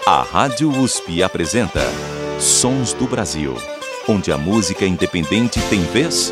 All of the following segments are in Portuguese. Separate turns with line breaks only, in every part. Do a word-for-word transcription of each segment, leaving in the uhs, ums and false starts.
A Rádio U S P apresenta Sons do Brasil, onde a música independente tem vez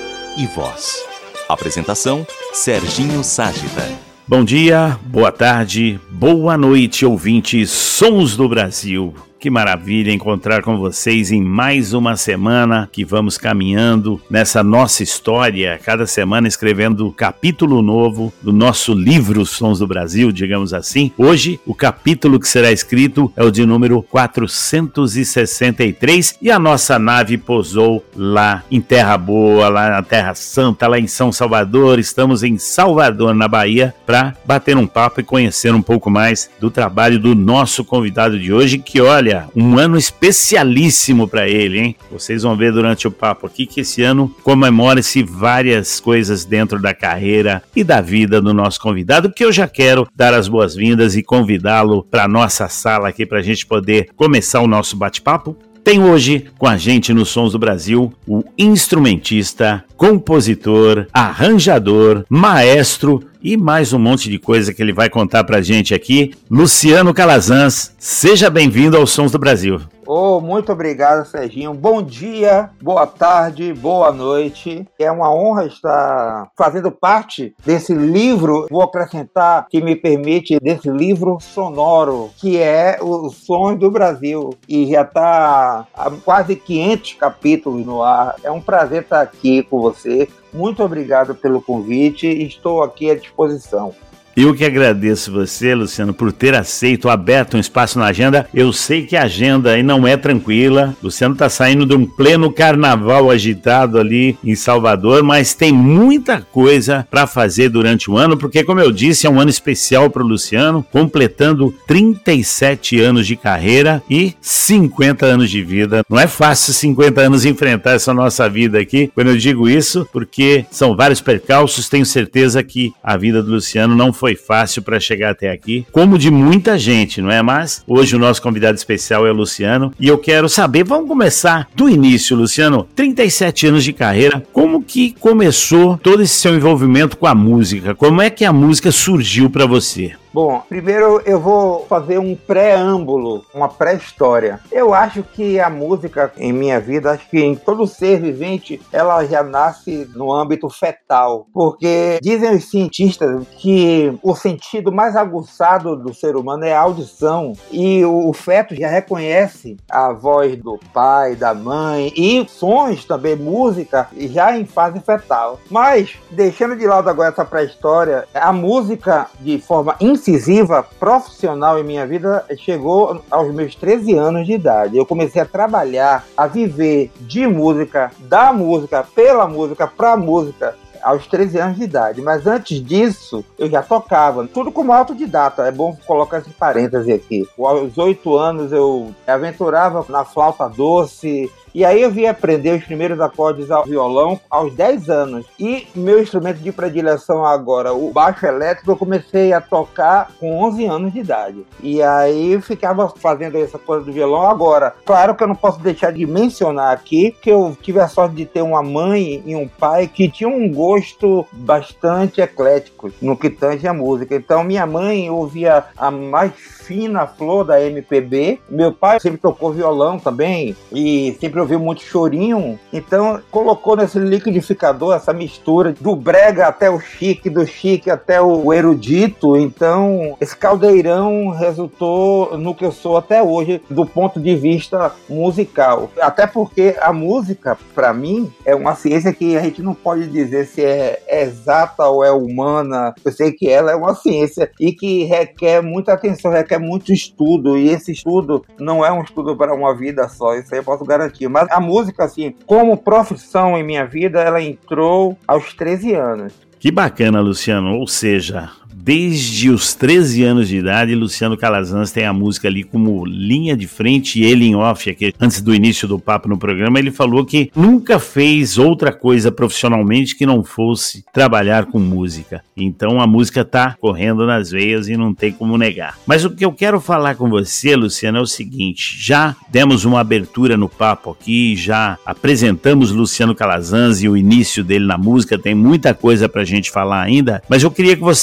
e voz. Apresentação, Serginho Ságita.
Bom dia, boa tarde, boa noite, ouvintes Sons do Brasil. Que maravilha encontrar com vocês em mais uma semana que vamos caminhando nessa nossa história, cada semana escrevendo capítulo novo do nosso livro Sons do Brasil, digamos assim. Hoje, o capítulo que será escrito é o de número quatrocentos e sessenta e três e a nossa nave pousou lá em Terra Boa, lá na Terra Santa, lá em São Salvador. Estamos em Salvador, na Bahia, para bater um papo e conhecer um pouco mais do trabalho do nosso convidado de hoje, que olha, um ano especialíssimo para ele, hein? Vocês vão ver durante o papo aqui que esse ano comemora-se várias coisas dentro da carreira e da vida do nosso convidado, que eu já quero dar as boas-vindas e convidá-lo para a nossa sala aqui para a gente poder começar o nosso bate-papo. Tem hoje com a gente no Sons do Brasil o instrumentista, compositor, arranjador, maestro e mais um monte de coisa que ele vai contar pra gente aqui, Luciano Calazans. Seja bem-vindo aos Sons do Brasil.
Oh, muito obrigado, Serginho. Bom dia, boa tarde, boa noite. É uma honra estar fazendo parte desse livro, vou acrescentar, que me permite, desse livro sonoro, que é Os Sons do Brasil. E já está há quase quinhentos capítulos no ar. É um prazer estar aqui com você. Muito obrigado pelo convite. Estou aqui à disposição.
Eu que agradeço você, Luciano, por ter aceito, aberto um espaço na agenda. Eu sei que a agenda aí não é tranquila. Luciano está saindo de um pleno carnaval agitado ali em Salvador, mas tem muita coisa para fazer durante o ano, porque, como eu disse, é um ano especial para o Luciano, completando trinta e sete anos de carreira e cinquenta anos de vida. Não é fácil cinquenta anos enfrentar essa nossa vida aqui, quando eu digo isso, porque são vários percalços. Tenho certeza que a vida do Luciano não foi foi fácil para chegar até aqui, como de muita gente, não é? Mas hoje o nosso convidado especial é o Luciano e eu quero saber, vamos começar do início, Luciano. trinta e sete anos de carreira, como que começou todo esse seu envolvimento com a música? Como é que a música surgiu para você?
Bom, primeiro eu vou fazer um preâmbulo, uma pré-história. Eu acho que a música em minha vida, acho que em todo ser vivente, ela já nasce no âmbito fetal. Porque dizem os cientistas que o sentido mais aguçado do ser humano é a audição. E o feto já reconhece a voz do pai, da mãe e sons também, música, já em fase fetal. Mas, deixando de lado agora essa pré-história, a música de forma incisiva, profissional em minha vida, chegou aos meus treze anos de idade. Eu comecei a trabalhar, a viver de música, da música, pela música, pra música, aos treze anos de idade. Mas antes disso, eu já tocava, tudo como autodidata. É bom colocar esse parêntese aqui. Aos oito anos eu aventurava na flauta doce. E aí eu vim aprender os primeiros acordes ao violão aos dez anos. E meu instrumento de predileção agora, o baixo elétrico, eu comecei a tocar com onze anos de idade. E aí eu ficava fazendo essa coisa do violão agora. Claro que eu não posso deixar de mencionar aqui que eu tive a sorte de ter uma mãe e um pai que tinham um gosto bastante eclético no que tange a música. Então minha mãe ouvia a mais fina flor da M P B. Meu pai sempre tocou violão também e sempre ouviu muito chorinho. Então colocou nesse liquidificador essa mistura do brega até o chique, do chique até o erudito. Então esse caldeirão resultou no que eu sou até hoje do ponto de vista musical. Até porque a música, para mim, é uma ciência que a gente não pode dizer se é exata ou é humana. Eu sei que ela é uma ciência e que requer muita atenção, requer muito estudo, e esse estudo não é um estudo para uma vida só, isso aí eu posso garantir. Mas a música, assim, como profissão em minha vida, ela entrou aos treze anos.
Que bacana, Luciano, ou seja, desde os treze anos de idade, Luciano Calazans tem a música ali como linha de frente, e ele em off, aqui, antes do início do papo no programa, ele falou que nunca fez outra coisa profissionalmente que não fosse trabalhar com música. Então a música tá correndo nas veias e não tem como negar. Mas o que eu quero falar com você, Luciano, é o seguinte: já demos uma abertura no papo aqui, já apresentamos Luciano Calazans e o início dele na música, tem muita coisa pra gente falar ainda, mas eu queria que você indicasse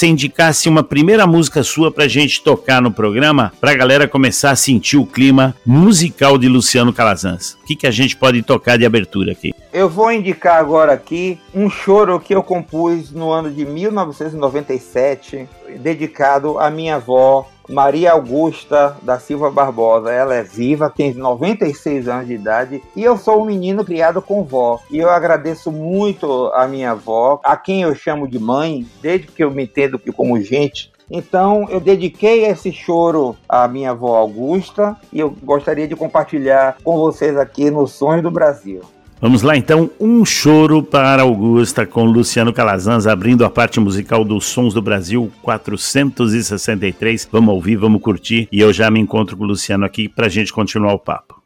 indicasse uma primeira música sua pra gente tocar no programa, pra galera começar a sentir o clima musical de Luciano Calazans. O que, que a gente pode tocar de abertura aqui?
Eu vou indicar agora aqui um choro que eu compus no ano de mil novecentos e noventa e sete, dedicado à minha avó, Maria Augusta da Silva Barbosa. Ela é viva, tem noventa e seis anos de idade, e eu sou um menino criado com vó. E eu agradeço muito a minha avó, a quem eu chamo de mãe, desde que eu me entendo como gente. Então eu dediquei esse choro à minha avó Augusta e eu gostaria de compartilhar com vocês aqui no Sons do Brasil.
Vamos lá então, um choro para Augusta com Luciano Calazans abrindo a parte musical dos Sons do Brasil quatrocentos e sessenta e três. Vamos ouvir, vamos curtir e eu já me encontro com o Luciano aqui para a gente continuar o papo.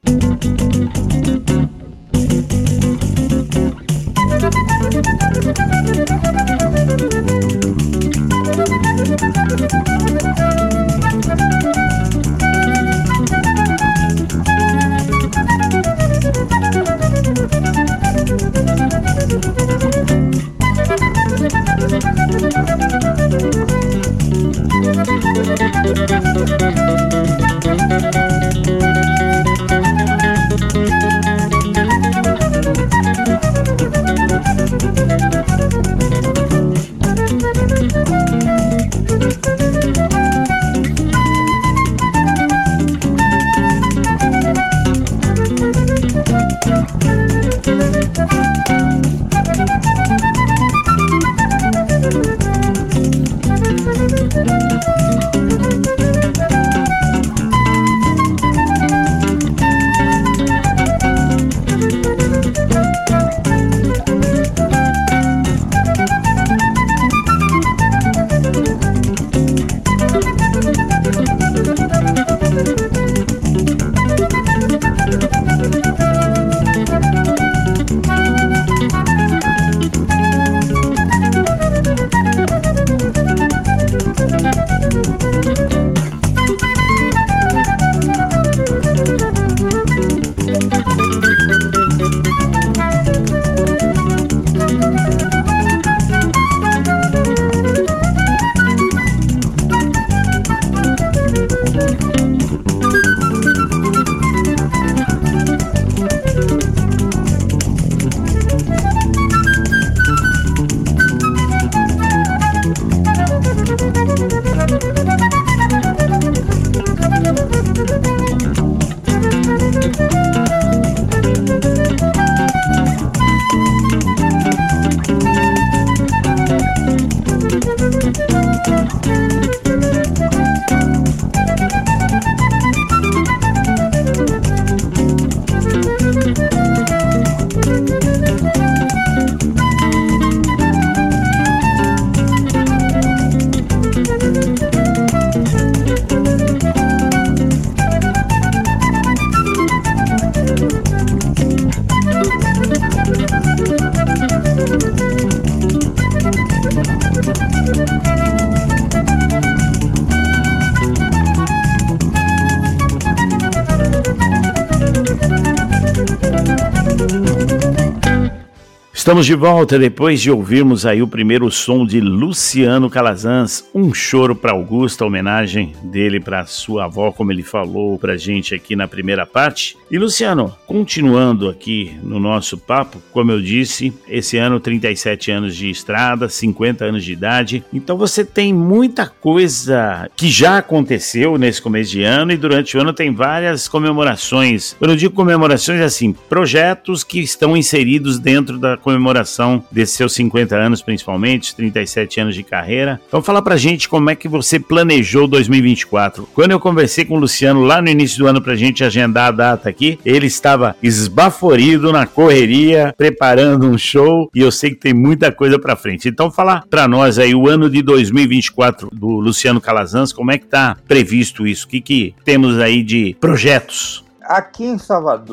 Estamos de volta depois de ouvirmos aí o primeiro som de Luciano Calazans, Um Choro para Augusta, homenagem dele para sua avó, como ele falou pra gente aqui na primeira parte. E Luciano, continuando aqui no nosso papo, como eu disse, esse ano trinta e sete anos de estrada, cinquenta anos de idade, então você tem muita coisa que já aconteceu nesse começo de ano e durante o ano tem várias comemorações. Quando eu digo comemorações, assim, projetos que estão inseridos dentro da comemoração comemoração desses seus cinquenta anos, principalmente, trinta e sete anos de carreira. Então fala pra gente como é que você planejou dois mil e vinte e quatro. Quando eu conversei com o Luciano lá no início do ano pra gente agendar a data aqui, ele estava esbaforido na correria, preparando um show, e eu sei que tem muita coisa pra frente. Então fala pra nós aí o ano de dois mil e vinte e quatro do Luciano Calazans, como é que tá previsto isso? O que que temos aí de projetos?
Aqui em Salvador,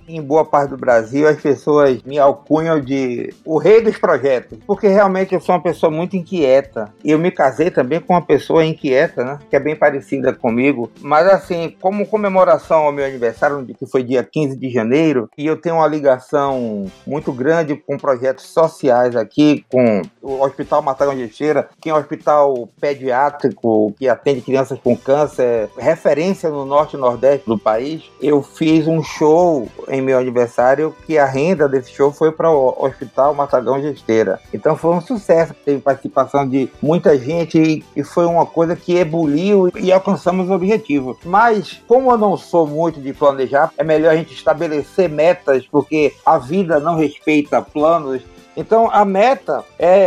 em boa parte do Brasil as pessoas me alcunham de o rei dos projetos, porque realmente eu sou uma pessoa muito inquieta. E eu me casei também com uma pessoa inquieta, né? Que é bem parecida comigo. Mas assim, como comemoração ao meu aniversário, que foi dia quinze de janeiro, e eu tenho uma ligação muito grande com projetos sociais aqui, com o Hospital Matagal de Teixeira, que é um hospital pediátrico que atende crianças com câncer, referência no norte e nordeste do país. Eu fiz um show em meu aniversário que a renda desse show foi para o Hospital Matagal de Teixeira. Então foi um sucesso, teve participação de muita gente e foi uma coisa que ebuliu e alcançamos o objetivo. Mas como eu não sou muito de planejar, é melhor a gente estabelecer metas, porque a vida não respeita planos. Então a meta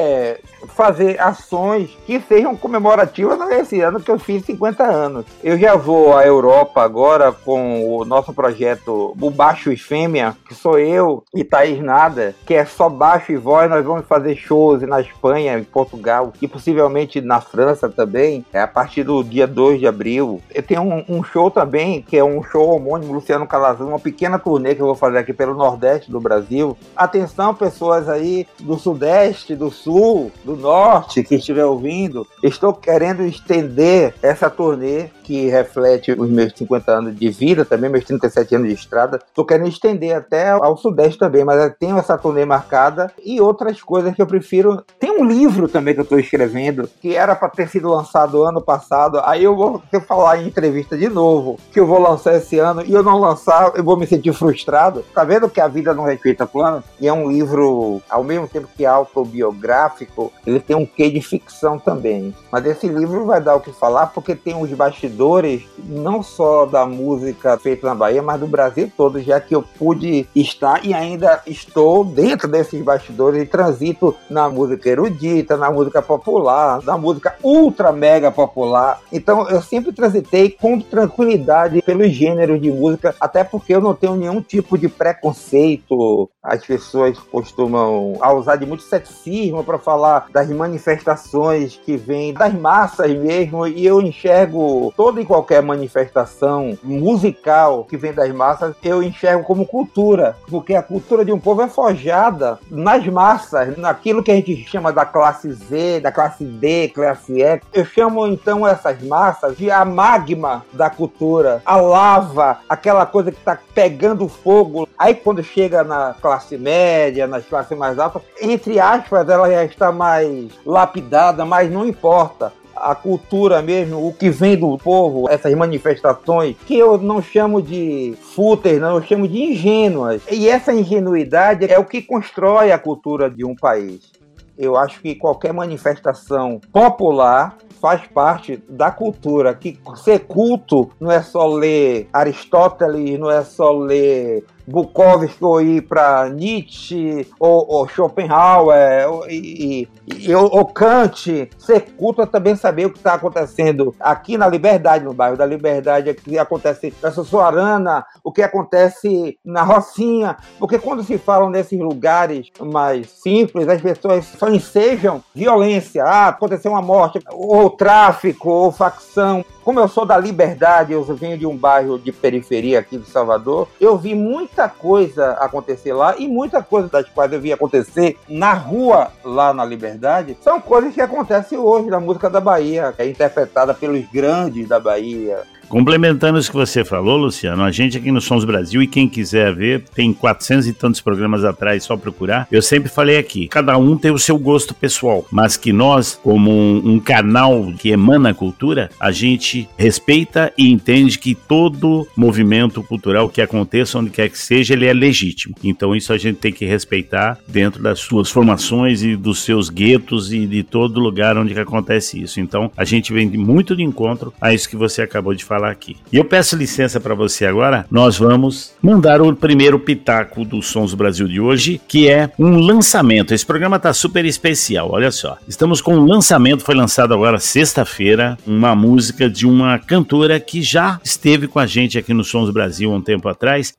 é fazer ações que sejam comemorativas nesse ano que eu fiz cinquenta anos. Eu já vou à Europa agora com o nosso projeto O Baixo e Fêmea, que sou eu e Thaís Nada, que é só baixo e voz. Nós vamos fazer shows na Espanha, em Portugal e possivelmente na França também, é a partir do dia dois de abril. Eu tenho um, um show também, que é um show homônimo, Luciano Calazans, uma pequena turnê que eu vou fazer aqui pelo Nordeste do Brasil. Atenção, pessoas aí do Sudeste, do Sul, do Norte, que estiver ouvindo, estou querendo estender essa turnê que reflete os meus cinquenta anos de vida, também meus trinta e sete anos de estrada. Estou querendo estender até ao Sudeste também, mas eu tenho essa turnê marcada e outras coisas que eu prefiro. Tem um livro também que eu estou escrevendo, que era para ter sido lançado ano passado, aí eu vou ter que falar em entrevista de novo, que eu vou lançar esse ano, e eu não lançar, eu vou me sentir frustrado. Tá vendo que a vida não respeita plano? E é um livro, ao mesmo tempo que autobiográfico, ele tem um quê de ficção também. Mas esse livro vai dar o que falar, porque tem os bastidores, não só da música feita na Bahia, mas do Brasil todo, já que eu pude estar e ainda estou dentro desses bastidores e transito na música erudita, na música popular, na música ultra mega popular. Então eu sempre transitei com tranquilidade pelos gêneros de música, até porque eu não tenho nenhum tipo de preconceito. As pessoas costumam usar de muito sexismo para falar das manifestações que vêm das massas mesmo, e eu enxergo toda e qualquer manifestação musical que vem das massas, eu enxergo como cultura, porque a cultura de um povo é forjada nas massas, naquilo que a gente chama da classe Z, da classe D, classe E. Eu chamo então essas massas de a magma da cultura, a lava, aquela coisa que está pegando fogo. Aí quando chega na classe média, nas classes mais altas, entre aspas, ela já está mais lapidada, mas não importa. A cultura mesmo, o que vem do povo, essas manifestações, que eu não chamo de fúteis, não, eu chamo de ingênuas. E essa ingenuidade é o que constrói a cultura de um país. Eu acho que qualquer manifestação popular faz parte da cultura, que ser culto não é só ler Aristóteles, não é só ler Bukowski ou ir para Nietzsche ou, ou Schopenhauer ou, e, e, ou Kant. Ser culto é também saber o que está acontecendo aqui na Liberdade, no bairro da Liberdade, o que acontece na Sussuarana, o que acontece na Rocinha, porque quando se falam nesses lugares mais simples, as pessoas só ensejam violência. Ah, aconteceu uma morte, ou tráfico, ou facção. Como eu sou da Liberdade, eu venho de um bairro de periferia aqui de Salvador, eu vi muita coisa acontecer lá, e muita coisa das quais eu vi acontecer na rua lá na Liberdade são coisas que acontecem hoje na música da Bahia, que é interpretada pelos grandes da Bahia.
Complementando isso que você falou, Luciano, a gente aqui no Sons Brasil, e quem quiser ver, tem quatrocentos e tantos programas atrás, só procurar. Eu sempre falei aqui, cada um tem o seu gosto pessoal, mas que nós, como um, um canal que emana a cultura, a gente respeita e entende que todo movimento cultural que aconteça, onde quer que seja, ele é legítimo. Então isso a gente tem que respeitar dentro das suas formações e dos seus guetos e de todo lugar onde que acontece isso. Então a gente vem muito de encontro a isso que você acabou de falar aqui. E eu peço licença para você agora, nós vamos mandar o primeiro pitaco do Sons do Brasil de hoje, que é um lançamento. Esse programa tá super especial, olha só. Estamos com um lançamento, foi lançado agora sexta-feira, uma música de uma cantora que já esteve com a gente aqui no Sons do Brasil há um tempo atrás, e ela mandou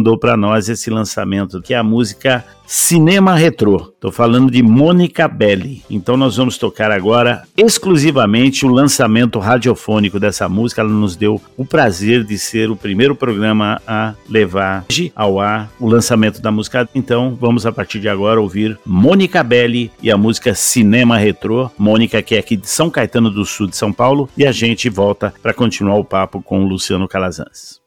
mandou para nós esse lançamento, que é a música Cinema Retrô. Estou falando de Mônica Belli. Então nós vamos tocar agora exclusivamente o lançamento radiofônico dessa música. Ela nos deu o prazer de ser o primeiro programa a levar ao ar o lançamento da música. Então vamos a partir de agora ouvir Mônica Belli e a música Cinema Retrô. Mônica, que é aqui de São Caetano do Sul de São Paulo, e a gente volta para continuar o papo com o Luciano Calazans.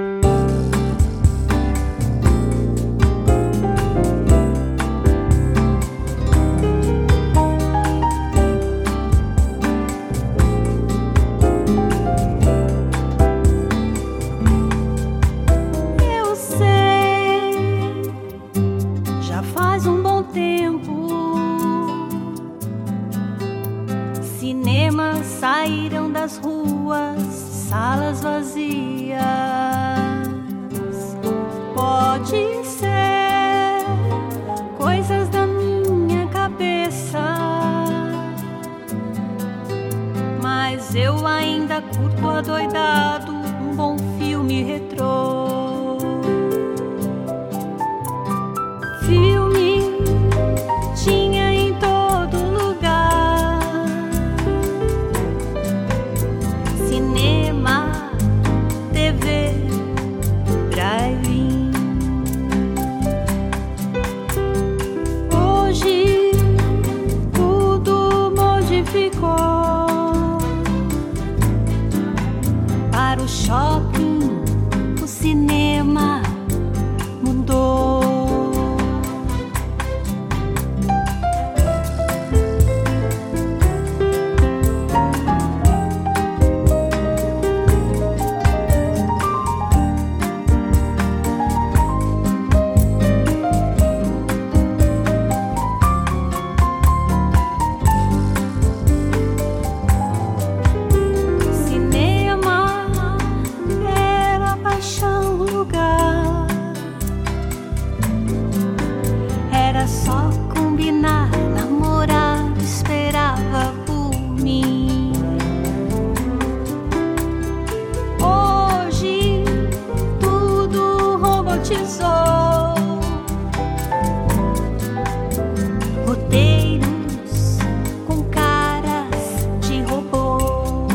Saíram das ruas, salas vazias. Pode ser coisas da minha cabeça, mas eu ainda curto adoidado um bom filme retrô. Filme tinha em todo lugar, cinema, T V, drive-in. Hoje tudo modificou. Para o shopping, o cinema mudou. Roteiros com caras de robôs.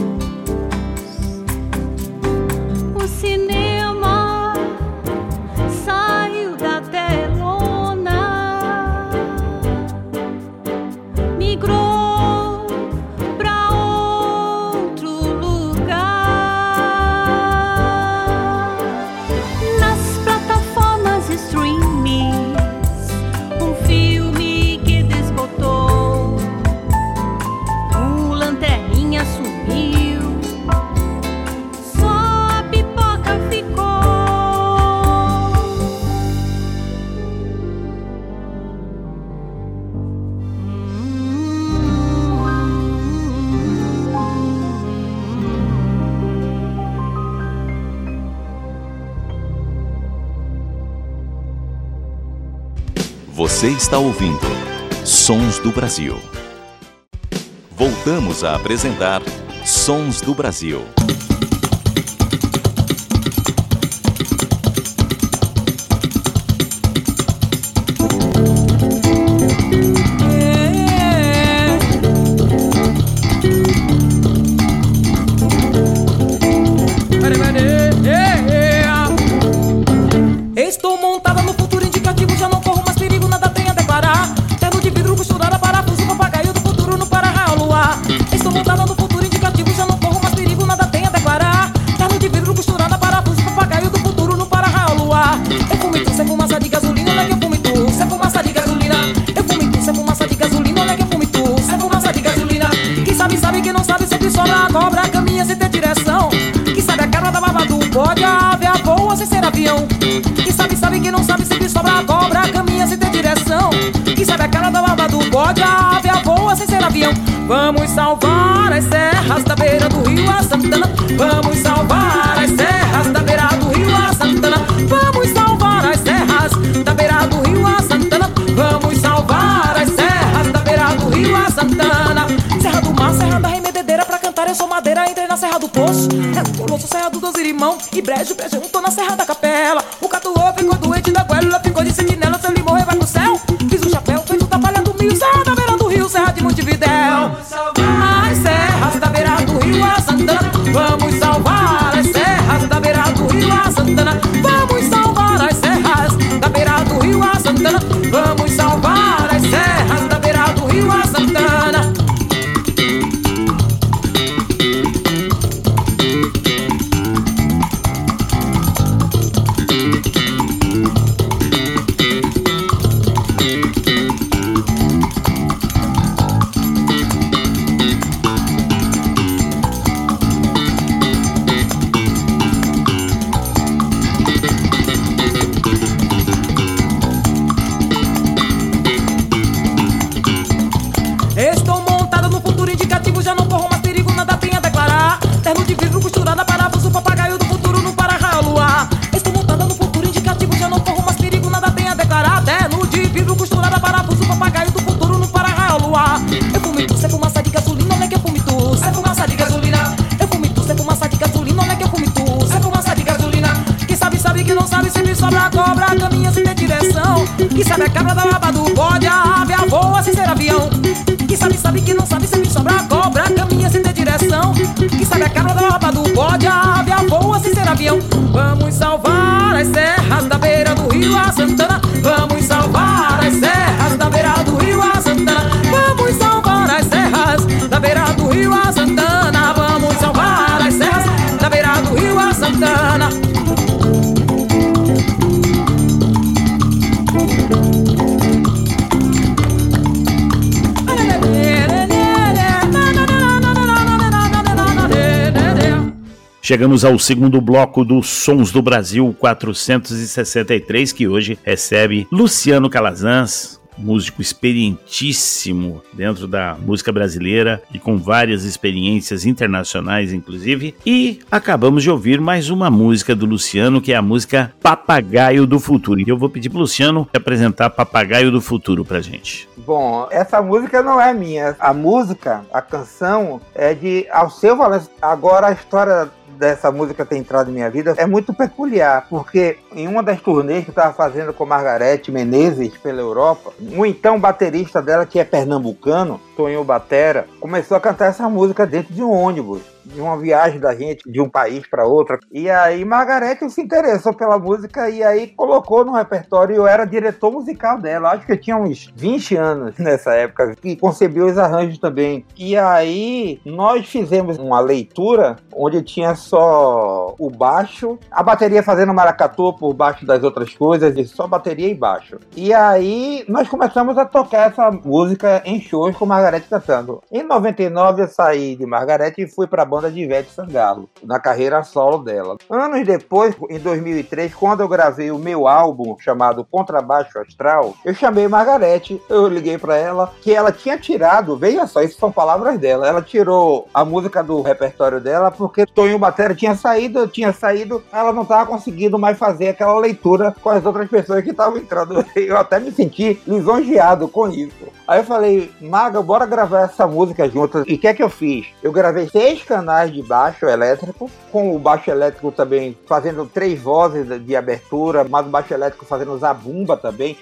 O cinema saiu da telona, migrou pra outro lugar. Nas plataformas streaming, um filme que desbotou, o lanterninha sumiu, só a pipoca ficou.
Você está ouvindo Sons do Brasil. Voltamos a apresentar Sons do Brasil.
Estou montada no futuro indicativo, já não corro mais perigo, nada tem a declarar. Terno de vidro, costurada, parafuso, papagaio do futuro no para-raio ao luar. Estou montada no futuro indicativo, já não corro mais perigo, nada tem a declarar. Serra do Poço, é o Colosso, Serra do Doze Irmão e Brejo, Brejo, tô na Serra da Capela. O Catuô ficou doente da goela, ficou de sentinela, se ele morrer vai pro céu. Fiz o chapéu, fez o tapalha do milho, Serra da beira do rio, Serra de Montevidéu. As serras da beira do rio, a Santana, vamos salvar as serras da beira do rio, a Santana. Vamos salvar as serras da beira do rio, a Santana. Vamos salvar as serras da beira do rio, a Santana. Estou montada no futuro indicativo, já não corro mais perigo, nada tem a declarar. Terno de vidro costurada, parafuso, papagaio do futuro no para-raio luar. Estou montada no futuro indicativo, já não corro mais perigo, nada tem a declarar. Terno de vidro costurada, parafuso, papagaio do futuro no para-raio luar. Eu fumo tu, é fumaça de gasolina, olha que eu fumo tu, é fumaça de gasolina. Eu fumo tu, é fumaça de gasolina, olha que eu fumo tu, é fumaça de gasolina. Quem sabe, sabe, que não sabe, sempre sobra a cobra, caminha sem ter direção. Quem sabe a cabra da lava do bode, a ave, a voa sem ser avião. Quem sabe, sabe, que não sabe, sempre sobra a cobra, caminha sem ter direção. Quem sabe a cabra da lava do bode, a ave, a voa sem ser avião. Vamos salvar as serras da beira do rio, a Santana. Vamos salvar as serras da beira do rio, a Santana. Vamos salvar as serras da beira do rio, a Santana. Vamos salvar as serras da beira do rio, a Santana.
Chegamos ao segundo bloco do Sons do Brasil quatrocentos e sessenta e três, que hoje recebe Luciano Calazans, músico experientíssimo dentro da música brasileira e com várias experiências internacionais, inclusive. E acabamos de ouvir mais uma música do Luciano, que é a música Papagaio do Futuro. E eu vou pedir para o Luciano apresentar Papagaio do Futuro pra gente.
Bom, essa música não é minha. A música, a canção, é de Alceu Valença. Agora a história dessa música ter entrado em minha vida é muito peculiar, porque em uma das turnês que eu estava fazendo com Margarete Menezes pela Europa, o então baterista dela, que é pernambucano, Tonho Batera, começou a cantar essa música dentro de um ônibus, de uma viagem da gente de um país para outro. E aí Margarete se interessou pela música e aí colocou no repertório. Eu era diretor musical dela, acho que eu tinha uns vinte anos nessa época, e concebeu os arranjos também. E aí nós fizemos uma leitura onde tinha só o baixo, a bateria fazendo maracatu por baixo das outras coisas, e só bateria e baixo. E aí nós começamos a tocar essa música em shows com Margarete cantando. Em noventa e nove eu saí de Margarete e fui para a banda de Ivete Sangalo, na carreira solo dela. Anos depois, em dois mil e três, quando eu gravei o meu álbum chamado Contrabaixo Astral, eu chamei Margarete, eu liguei para ela, que ela tinha tirado, veja só, isso são palavras dela, ela tirou a música do repertório dela porque Tonho Batera tinha saído, tinha saído, ela não estava conseguindo mais fazer aquela leitura com as outras pessoas que estavam entrando. Eu até me senti lisonjeado com isso. Aí eu falei, Maga, bora gravar essa música juntas. E o que é que eu fiz? Eu gravei seis canais de baixo elétrico, com o baixo elétrico também fazendo três vozes de abertura, mas o baixo elétrico fazendo zabumba também,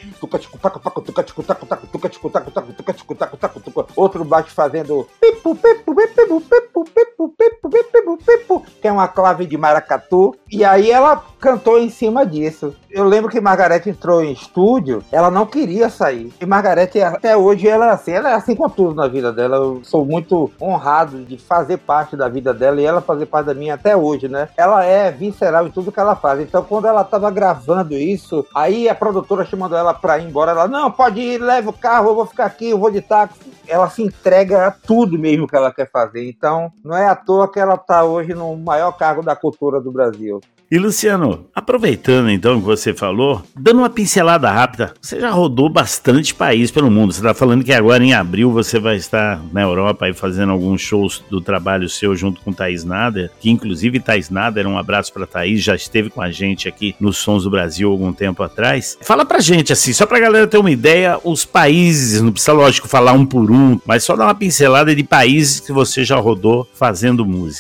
outro baixo fazendo que é uma clave de maracatu, e aí ela cantou em cima disso. Eu lembro que Margarete entrou em estúdio, ela não queria sair, e Margarete até hoje ela é assim, ela é assim com tudo na vida dela. Eu sou muito honrado de fazer parte da vida dela e ela fazer parte da minha até hoje, né? Ela é visceral em tudo que ela faz. Então quando ela tava gravando isso, aí a produtora chamando ela pra ir embora, ela, não, pode ir, leva o carro, eu vou ficar aqui, eu vou de táxi. Ela se entrega a tudo mesmo que ela quer fazer. Então não é à toa que ela tá hoje no maior cargo da cultura do Brasil.
E Luciano, aproveitando então que você falou, dando uma pincelada rápida, você já rodou bastante país pelo mundo. Você está falando que agora em abril você vai estar na Europa aí fazendo alguns shows do trabalho seu junto com Thaís Nader, que inclusive Thaís Nader, um abraço para Thaís, já esteve com a gente aqui nos Sons do Brasil algum tempo atrás. Fala pra gente assim, só pra galera ter uma ideia, os países, não precisa lógico falar um por um, mas só dar uma pincelada de países que você já rodou fazendo música.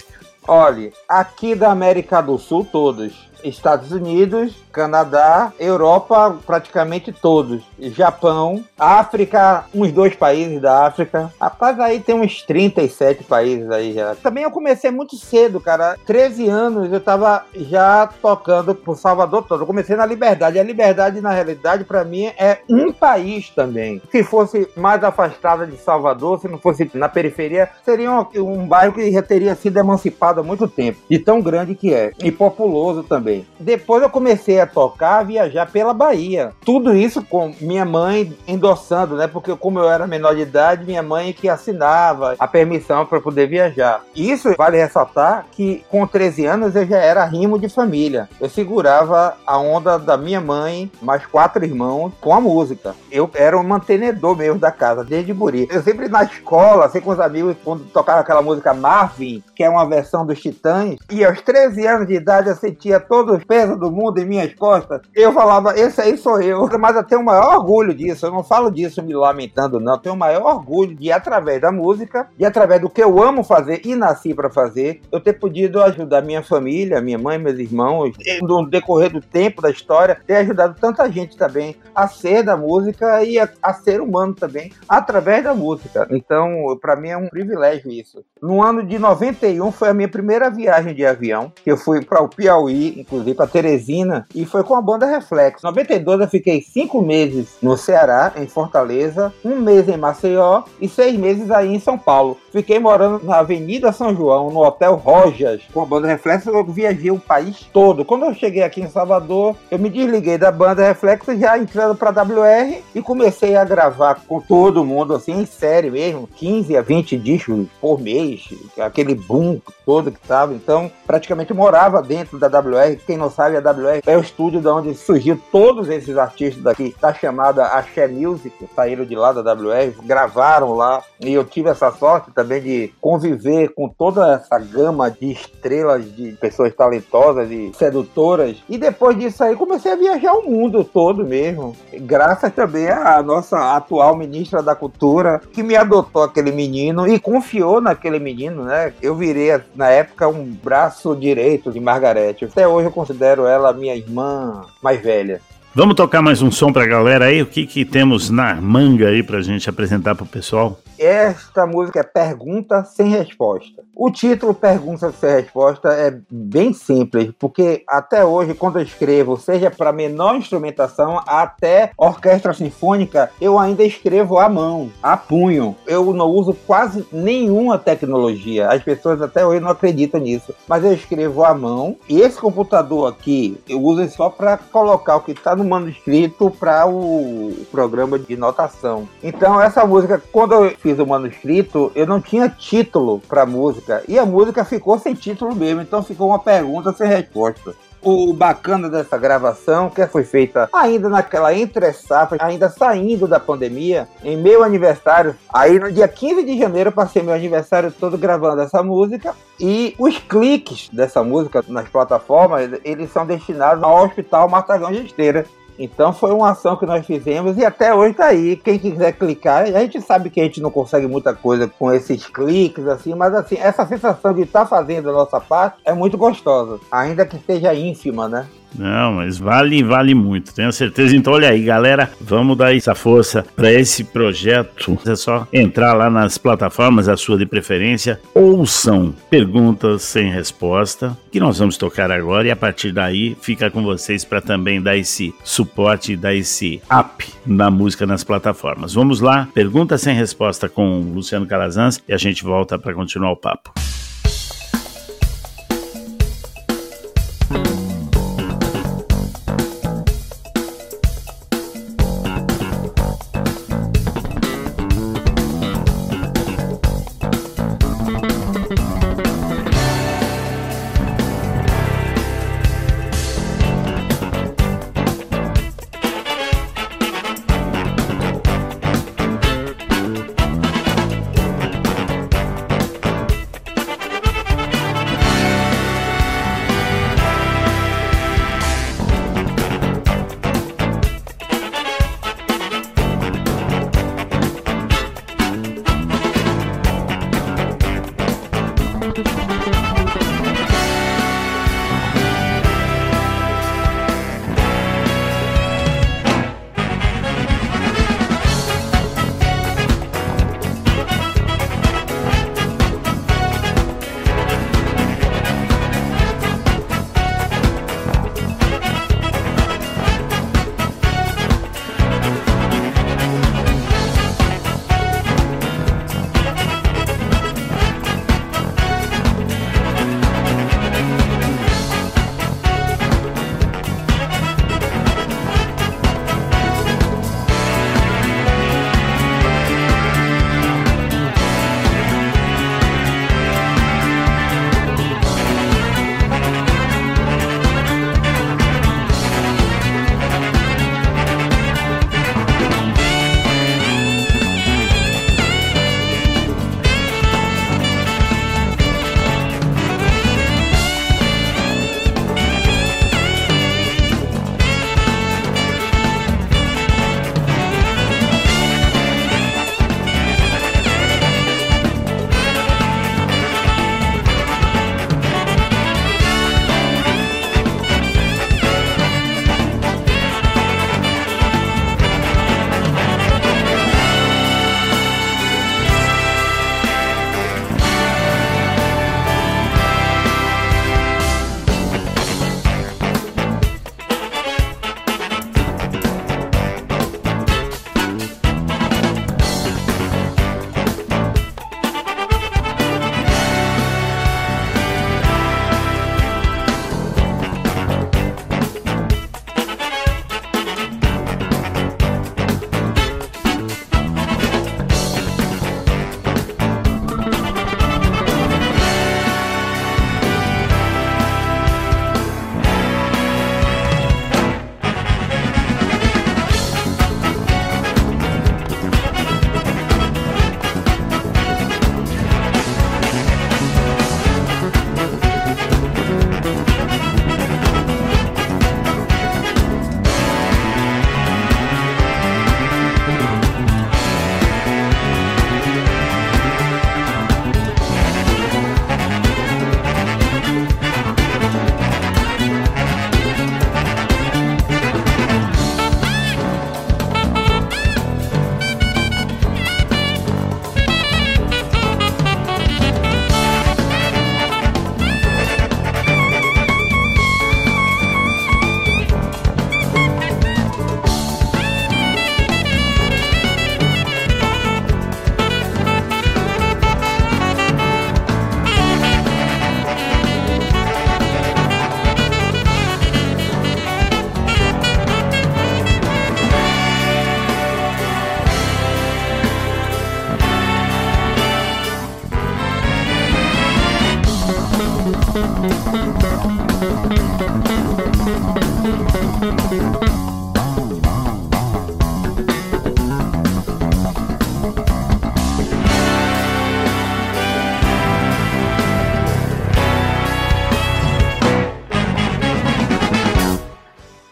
Olha, aqui da América do Sul, todos. Estados Unidos, Canadá, Europa, praticamente todos. Japão, África, uns dois países da África. Rapaz, aí tem uns trinta e sete países aí já. Também eu comecei muito cedo, cara. treze anos eu tava já tocando por Salvador todo. Eu comecei na Liberdade. A Liberdade, na realidade, pra mim, é um país também. Se fosse mais afastada de Salvador, se não fosse na periferia, seria um, um bairro que já teria sido emancipado há muito tempo. De tão grande que é. E populoso também. Depois eu comecei a tocar, a viajar pela Bahia. Tudo isso com minha mãe endossando, né? Porque como eu era menor de idade, minha mãe que assinava a permissão para poder viajar. Isso vale ressaltar que com treze anos eu já era rimo de família. Eu segurava a onda da minha mãe, mais quatro irmãos, com a música. Eu era um mantenedor mesmo da casa, desde guri. Eu sempre na escola, assim com os amigos, quando tocava aquela música Marvin, que é uma versão dos Titãs, e aos treze anos de idade eu sentia todo o peso do mundo em minhas costas. Eu falava, esse aí sou eu. Mas eu tenho o maior orgulho disso. Eu não falo disso me lamentando, não. Eu tenho o maior orgulho de, através da música, e através do que eu amo fazer e nasci para fazer, eu ter podido ajudar minha família, minha mãe, meus irmãos, e no decorrer do tempo, da história, ter ajudado tanta gente também a ser da música e a, a ser humano também, através da música. Então, para mim é um privilégio isso. No ano de noventa e um foi a minha primeira viagem de avião, que eu fui para o Piauí, inclusive para Teresina, e foi com a banda Reflexo. Em noventa e dois eu fiquei cinco meses no Ceará, em Fortaleza, um mês em Maceió e seis meses aí em São Paulo. Fiquei morando na Avenida São João, no Hotel Rojas, com a banda Reflexo. Eu viajei o país todo. Quando eu cheguei aqui em Salvador, eu me desliguei da banda Reflexo, já entrando para a W R, e comecei a gravar com todo mundo, assim, em série mesmo, quinze a vinte discos por mês, aquele boom todo que estava. Então, praticamente morava dentro da W R. Quem não sabe, a W R é o estúdio de onde surgiu todos esses artistas daqui, da chamada Axé Music, saíram de lá da W R, gravaram lá, e eu tive essa sorte também de conviver com toda essa gama de estrelas, de pessoas talentosas e sedutoras, e depois disso aí comecei a viajar o mundo todo mesmo, graças também à nossa atual ministra da Cultura, que me adotou aquele menino e confiou naquele menino, né? Eu virei, na época, um braço direito de Margarete. Até hoje eu considero ela minha irmã mais velha.
Vamos tocar mais um som pra galera aí? O que que temos na manga aí pra gente apresentar pro pessoal?
Esta música é Pergunta Sem Resposta. O título Pergunta Sem Resposta é bem simples, porque até hoje, quando eu escrevo, seja para menor instrumentação até orquestra sinfônica, eu ainda escrevo à mão, a punho. Eu não uso quase nenhuma tecnologia. As pessoas até hoje não acreditam nisso, mas eu escrevo à mão. E esse computador aqui, eu uso só para colocar o que está no manuscrito para o programa de notação. Então, essa música, quando eu fiz o manuscrito, eu não tinha título para a música, e a música ficou sem título mesmo, então ficou uma pergunta sem resposta. O bacana dessa gravação, que foi feita ainda naquela entre-safra, ainda saindo da pandemia, em meu aniversário, aí no dia quinze de janeiro eu passei meu aniversário todo gravando essa música, e os cliques dessa música nas plataformas, eles são destinados ao Hospital Martagão de Esteira. Então foi uma ação que nós fizemos e até hoje tá aí. Quem quiser clicar, a gente sabe que a gente não consegue muita coisa com esses cliques, assim, mas assim, essa sensação de estar tá fazendo a nossa parte é muito gostosa, ainda que seja ínfima, né?
Não, mas vale, vale muito, tenho certeza. Então olha aí, galera, vamos dar essa força para esse projeto. É só entrar lá nas plataformas, a sua de preferência, ouçam Perguntas Sem Resposta, que nós vamos tocar agora, e a partir daí fica com vocês para também dar esse suporte, dar esse up na música nas plataformas. Vamos lá, Perguntas Sem Resposta com Luciano Calazans, e a gente volta para continuar o papo.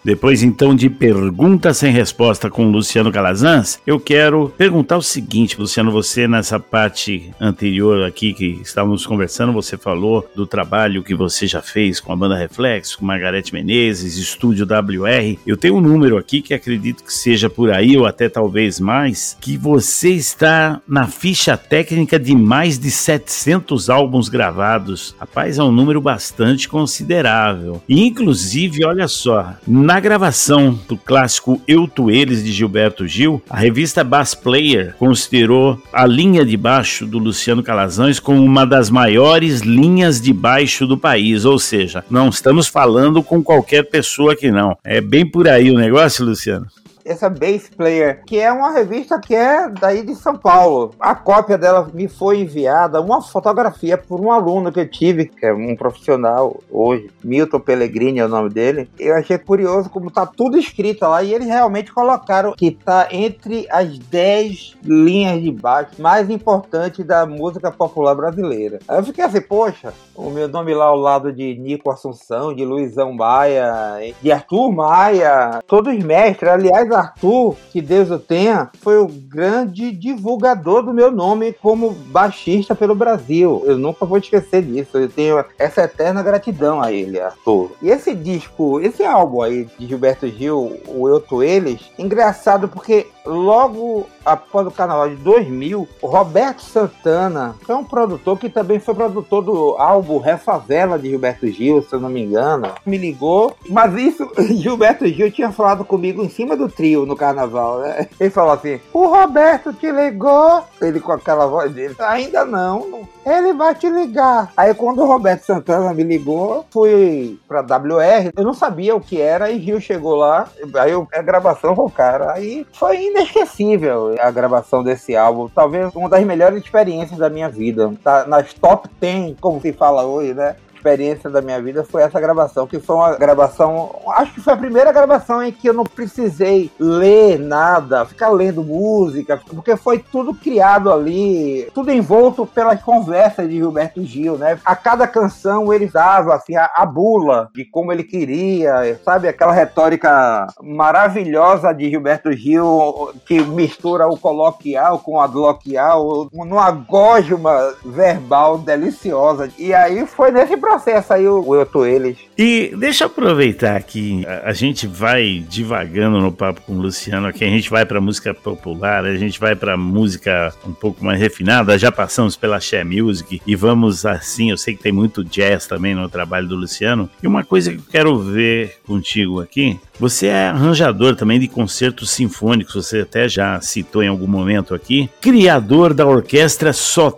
Depois então de Pergunta Sem Resposta com Luciano Calazans, eu quero perguntar o seguinte, Luciano, você nessa parte anterior aqui que estávamos conversando, você falou do trabalho que você já fez com a banda Reflexo, com Margareth Menezes, Estúdio W R. Eu tenho um número aqui que acredito que seja por aí, ou até talvez mais, que você está na ficha técnica de mais de setecentos álbuns gravados. Rapaz, é um número bastante considerável. E, inclusive, olha só, na gravação do clássico Eu, Tu, Eles, de Gilberto Gil, a revista Bass Player considerou a linha de baixo do Luciano Calazans como uma das maiores linhas de baixo do país, ou seja, não estamos falando com qualquer pessoa aqui não. É bem por aí o negócio, Luciano?
Essa Bass Player, que é uma revista que é daí de São Paulo. A cópia dela me foi enviada, uma fotografia por um aluno que eu tive, que é um profissional hoje, Milton Pellegrini é o nome dele. Eu achei curioso como tá tudo escrito lá, e eles realmente colocaram que tá entre as dez linhas de baixo mais importantes da música popular brasileira. Aí eu fiquei assim, poxa, o meu nome lá ao lado de Nico Assunção, de Luizão Maia, de Arthur Maia, todos mestres. Aliás, Arthur, que Deus o tenha, foi o grande divulgador do meu nome como baixista pelo Brasil. Eu nunca vou esquecer disso. Eu tenho essa eterna gratidão a ele, Arthur. E esse disco, esse álbum aí de Gilberto Gil, o Eu, Tu, Eles, engraçado porque logo após o carnaval de dois mil, o Roberto Santana, que é um produtor que também foi produtor do álbum Refavela de Gilberto Gil, se eu não me engano, me ligou. Mas isso, Gilberto Gil tinha falado comigo em cima do trio no carnaval, né? Ele falou assim, o Roberto te ligou? Ele com aquela voz dele, ainda não, ele vai te ligar. Aí quando o Roberto Santana me ligou, fui pra W R, eu não sabia o que era, e Gil chegou lá, aí eu, a gravação com o cara, aí foi inesquecível a gravação desse álbum, talvez uma das melhores experiências da minha vida, tá nas top dez, como se fala hoje, né? Experiência da minha vida foi essa gravação, que foi uma gravação, acho que foi a primeira gravação em que eu não precisei ler nada, ficar lendo música, porque foi tudo criado ali, tudo envolto pelas conversas de Gilberto Gil, né? A cada canção ele dava assim a, a bula de como ele queria, sabe? Aquela retórica maravilhosa de Gilberto Gil que mistura o coloquial com o adloquial numa gosma verbal deliciosa. E aí foi nesse processo aí o Eu, Tu, Eles.
E deixa eu aproveitar que a, a gente vai divagando no papo com o Luciano aqui, a gente vai pra música popular, a gente vai pra música um pouco mais refinada, já passamos pela Axé Music e vamos assim, eu sei que tem muito jazz também no trabalho do Luciano, e uma coisa que eu quero ver contigo aqui, você é arranjador também de concertos sinfônicos, você até já citou em algum momento aqui, criador da orquestra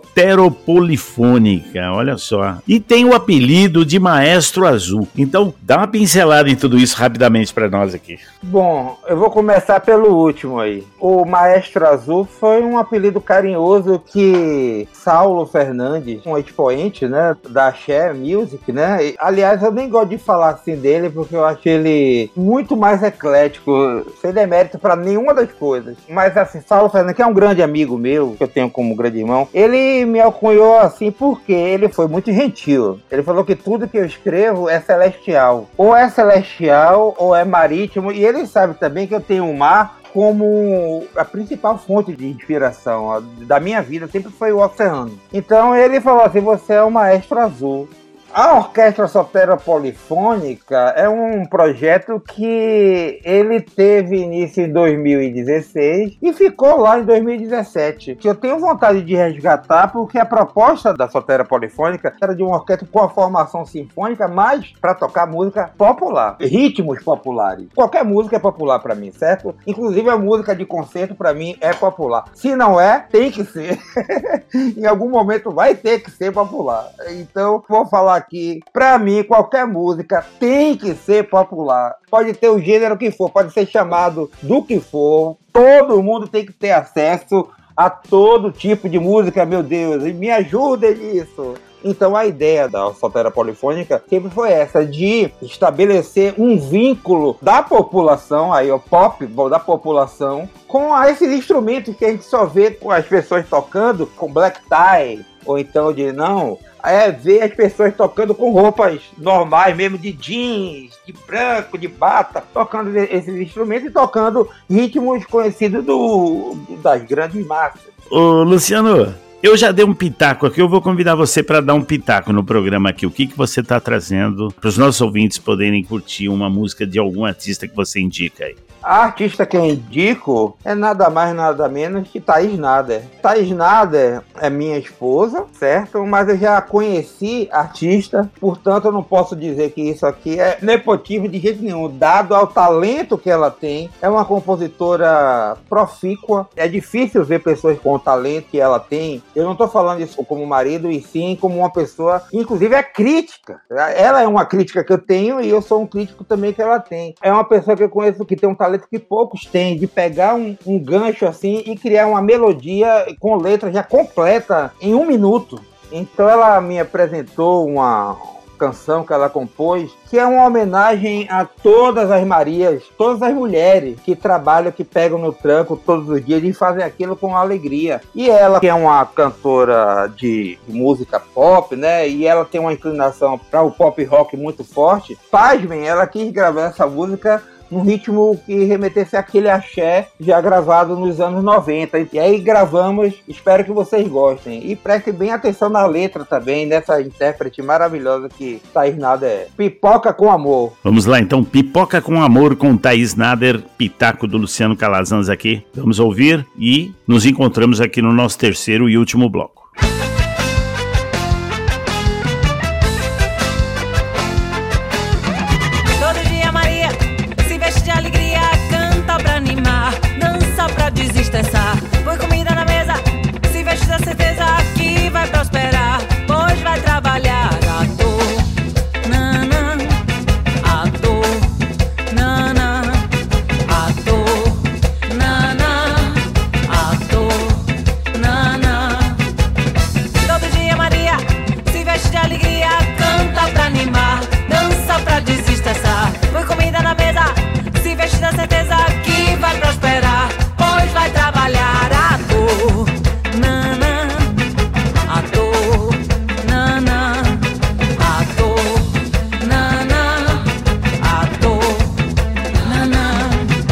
Soteropolifônica, olha só, e tem o apelido de Maestro Azul. Então, dá uma pincelada em tudo isso rapidamente para nós aqui.
Bom, eu vou começar pelo último aí. O Maestro Azul foi um apelido carinhoso que Saulo Fernandes, um expoente, né, da Axé Music, né? E, aliás, eu nem gosto de falar assim dele porque eu acho ele muito mais eclético, sem demérito para nenhuma das coisas. Mas assim, Saulo Fernandes, que é um grande amigo meu, que eu tenho como grande irmão, ele me alcunhou assim porque ele foi muito gentil. Ele falou que tudo que eu escrevo é celestial. Ou é celestial, ou é marítimo. E ele sabe também que eu tenho o mar como a principal fonte de inspiração da minha vida, sempre foi o oceano. Então ele falou assim, você é o Maestro Azul. A Orquestra Soteropolifônica é um projeto que ele teve início em dois mil e dezesseis e ficou lá em dois mil e dezessete, que eu tenho vontade de resgatar porque a proposta da Soteropolifônica era de uma orquestra com a formação sinfônica, mas para tocar música popular, ritmos populares. Qualquer música é popular para mim, certo? Inclusive a música de concerto para mim é popular. Se não é, tem que ser. Em algum momento vai ter que ser popular. Então, vou falar aqui, pra mim, qualquer música tem que ser popular. Pode ter o gênero que for, pode ser chamado do que for. Todo mundo tem que ter acesso a todo tipo de música, meu Deus. E me ajudem nisso. Então a ideia da Soteropolifônica sempre foi essa, de estabelecer um vínculo da população, aí o pop da população, com esses instrumentos que a gente só vê com as pessoas tocando, com black tie, ou então de não, é ver as pessoas tocando com roupas normais, mesmo de jeans, de branco, de bata, tocando esses instrumentos e tocando ritmos conhecidos do, das grandes massas.
Ô, Luciano, eu já dei um pitaco aqui, eu vou convidar você para dar um pitaco no programa aqui. O que, que você está trazendo para os nossos ouvintes poderem curtir uma música de algum artista que você indica aí?
A artista que eu indico é nada mais, nada menos que Thaís Nader. Thaís Nader é minha esposa, certo? Mas eu já conheci a artista, portanto eu não posso dizer que isso aqui é nepotismo de jeito nenhum, dado ao talento que ela tem. É uma compositora profícua, é difícil ver pessoas com o talento que ela tem. Eu não estou falando isso como marido, e sim como uma pessoa, inclusive é crítica. Ela é uma crítica que eu tenho e eu sou um crítico também que ela tem. É uma pessoa que eu conheço que tem um talento que poucos têm, de pegar um, um gancho assim e criar uma melodia com letra já completa em um minuto. Então ela me apresentou uma canção que ela compôs, que é uma homenagem a todas as Marias, todas as mulheres que trabalham, que pegam no tranco todos os dias e fazem aquilo com alegria. E ela, que é uma cantora de música pop, né, e ela tem uma inclinação para o pop rock muito forte, pasmem, ela quis gravar essa música num ritmo que remetesse àquele axé já gravado nos anos noventa. E aí gravamos, espero que vocês gostem. E prestem bem atenção na letra também, nessa intérprete maravilhosa que Thaís Nader é. Pipoca com Amor.
Vamos lá então, Pipoca com Amor com Thaís Nader, pitaco do Luciano Calazans aqui. Vamos ouvir e nos encontramos aqui no nosso terceiro e último bloco.
Desestressar, põe comida na mesa, se veste da certeza que vai prosperar, pois vai trabalhar à toa, nanã, à toa, nanã, à toa, nanã, à toa, nanã. Todo dia Maria se veste de alegria, canta pra animar, dança pra desestressar, põe comida na mesa, se veste da certeza que vai prosperar, pois vai trabalhar à toa, nanã, à toa, nanã, à toa, nanã, à toa, nanã.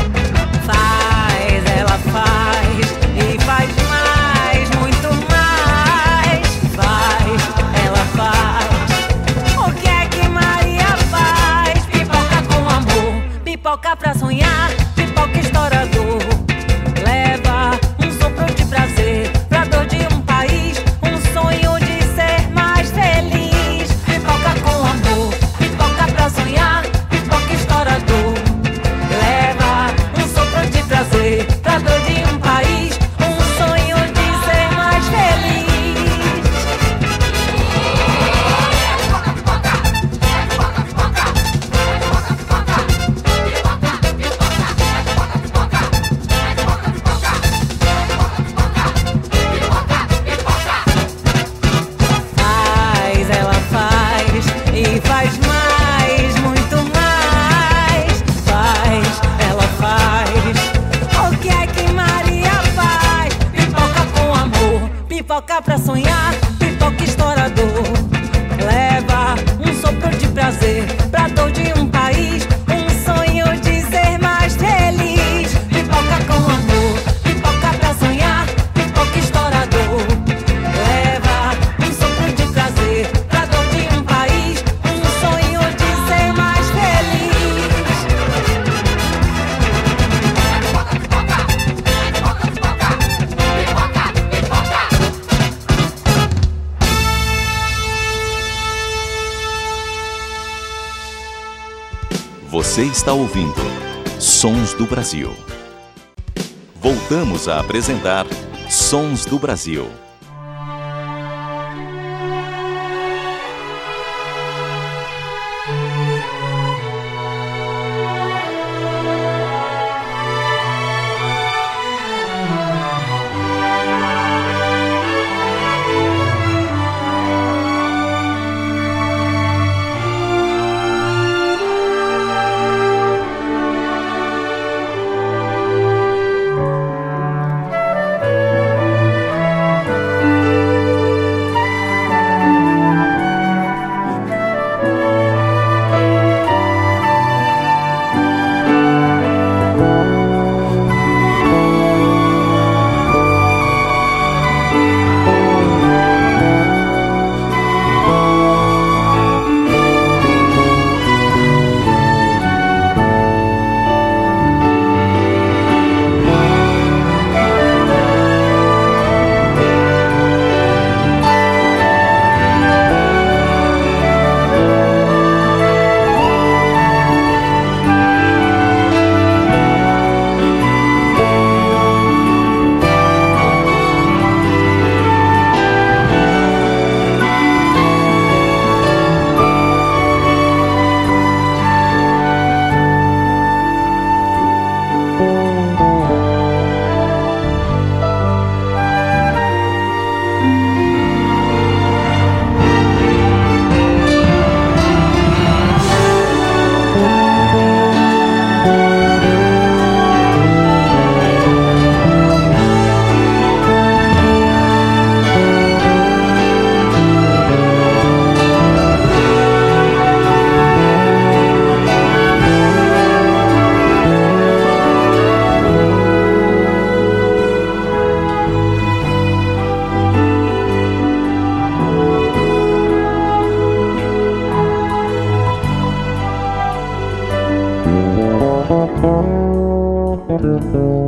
Faz, ela faz, e faz mais, muito mais. Faz, ela faz, o que é que Maria faz? Pipoca com amor, pipoca pra sonhar, pipoca estourador. Leva um sopro de prazer pra dor de um país, um sonho de ser mais feliz. Pipoca com amor, pipoca pra sonhar, pipoca estourador. Leva um sopro de prazer pra dor de um país, um sonho de ser mais feliz. Faz, ela faz, e faz mais, muito mais. Faz, ela faz, o que é que Maria faz? Pipoca com amor, pipoca pra sonhar, pipoca estourador. Leva um sopro de prazer pra dor de um país, um sonho de ser mais feliz. Pipoca com amor, pipoca pra sonhar, pipoca estourador. Leva um sopro de prazer pra dor de um país, um sonho de ser mais feliz.
Você está ouvindo Sons do Brasil. Voltamos a apresentar Sons do Brasil.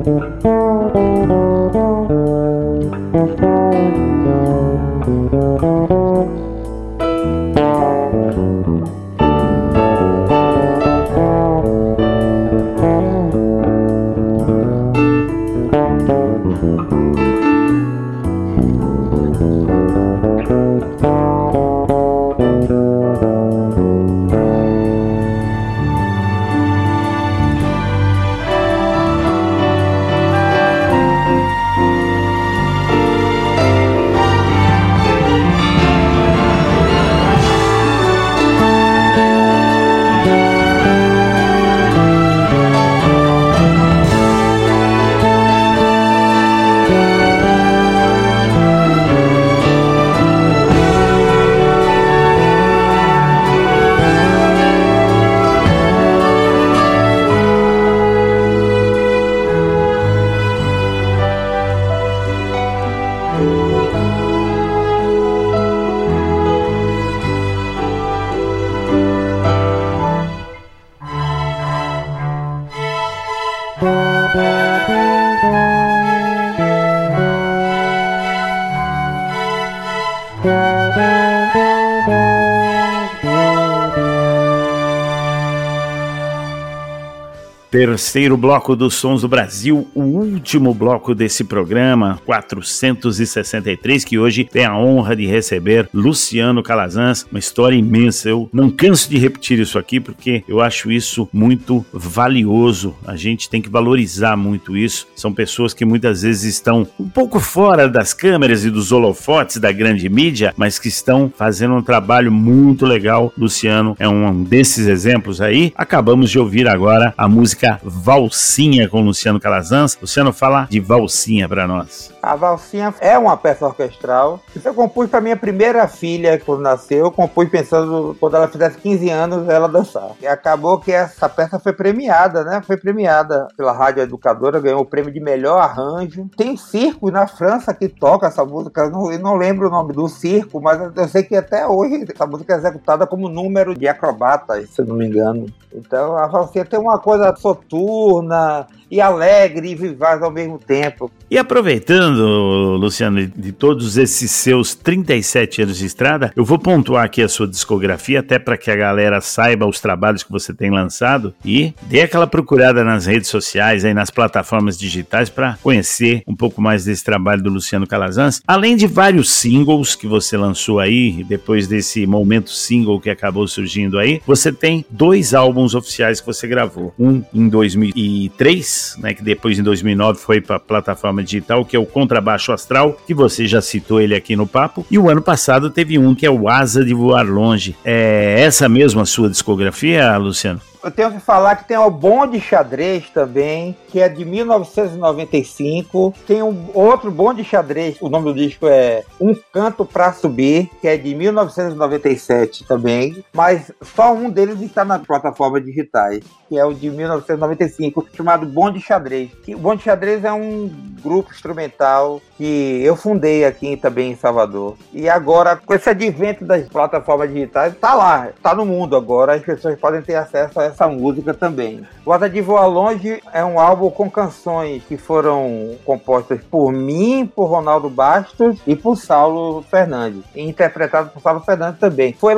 Terceiro bloco dos Sons do Brasil, o último bloco desse programa, quatrocentos e sessenta e três, que hoje tem a honra de receber Luciano Calazans, uma história imensa. Eu não canso de repetir isso aqui, porque eu acho isso muito valioso. A gente tem que valorizar muito isso. São pessoas que muitas vezes estão um pouco fora das câmeras e dos holofotes da grande mídia, mas que estão fazendo um trabalho muito legal. Luciano é um desses exemplos aí. Acabamos de ouvir agora a música Valsinha com Luciano Calazans. Luciano, fala de Valsinha para nós.
A Valsinha é uma peça orquestral que eu compus para minha primeira filha quando nasceu. Eu compus pensando quando ela fizesse quinze anos ela dançar. E acabou que essa peça foi premiada, né? Foi premiada pela Rádio Educadora, ganhou o prêmio de melhor arranjo. Tem circo na França que toca essa música. Eu não, eu não lembro o nome do circo, mas eu sei que até hoje essa música é executada como número de acrobatas, se eu não me engano. Então a Valsinha tem uma coisa soturna e alegre e vivaz ao mesmo tempo.
E aproveitando, Luciano, de todos esses seus trinta e sete anos de estrada, eu vou pontuar aqui a sua discografia, até para que a galera saiba os trabalhos que você tem lançado e dê aquela procurada nas redes sociais, aí nas plataformas digitais, para conhecer um pouco mais desse trabalho do Luciano Calazans. Além de vários singles que você lançou aí, depois desse momento single que acabou surgindo aí, você tem dois álbuns oficiais que você gravou. Um em dois mil e três, né, que depois em dois mil e nove foi para a plataforma digital, que é o Contrabaixo Astral, que você já citou ele aqui no papo, e o ano passado teve um que é o Asa de Voar Longe. É essa mesmo a sua discografia, Luciano?
Eu tenho que falar que tem o Bonde Xadrez também, que é de mil novecentos e noventa e cinco. Tem um outro Bonde Xadrez, o nome do disco é Um Canto Pra Subir, que é de mil novecentos e noventa e sete também. Mas só um deles está nas plataformas digitais, que é o de mil novecentos e noventa e cinco, chamado Bonde Xadrez. O Bonde Xadrez é um grupo instrumental que eu fundei aqui também em Salvador. E agora, com esse advento das plataformas digitais, tá lá, tá no mundo agora, as pessoas podem ter acesso a essa música também. O Asa de Voar Longe é um álbum com canções que foram compostas por mim, por Ronaldo Bastos e por Saulo Fernandes, e interpretado por Saulo Fernandes também. Foi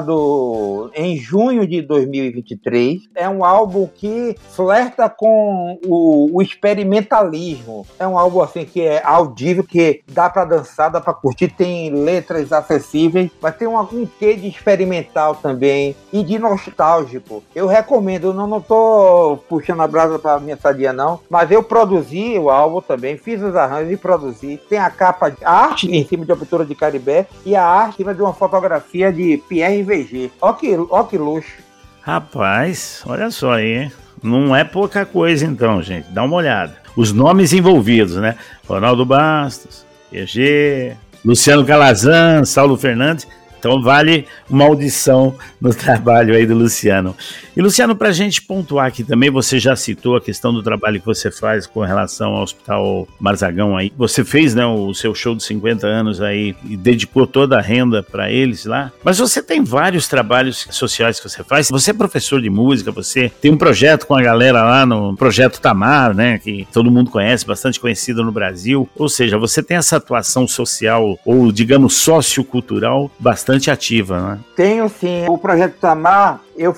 lançado em junho de dois mil e vinte e três. É um álbum que flerta com o, o experimentalismo. É um álbum assim que é audível, que dá pra dançar, dá pra curtir, tem letras acessíveis, mas tem um, um quê de experimental também e de nostálgico. Eu recomendo, eu não, não tô puxando a brasa pra minha sadia não, mas eu produzi o álbum também, fiz os arranjos e produzi. Tem a capa, a arte em cima de uma pintura de Caribé e a arte em cima de uma fotografia de Pierre V G. Ó que, ó que luxo.
Rapaz, olha só aí, hein? Não é pouca coisa então, gente. Dá uma olhada. Os nomes envolvidos, né? Ronaldo Bastos, P G, Luciano Calazans, Saulo Fernandes. Então vale uma audição no trabalho aí do Luciano. E Luciano, para a gente pontuar aqui também, você já citou a questão do trabalho que você faz com relação ao Hospital Marzagão aí. Você fez, né, o seu show de cinquenta anos aí e dedicou toda a renda para eles lá. Mas você tem vários trabalhos sociais que você faz. Você é professor de música, você tem um projeto com a galera lá no Projeto Tamar, né, que todo mundo conhece, bastante conhecido no Brasil. Ou seja, você tem essa atuação social ou, digamos, sociocultural bastante ativa, né?
Tenho sim. O Projeto Tamar, eu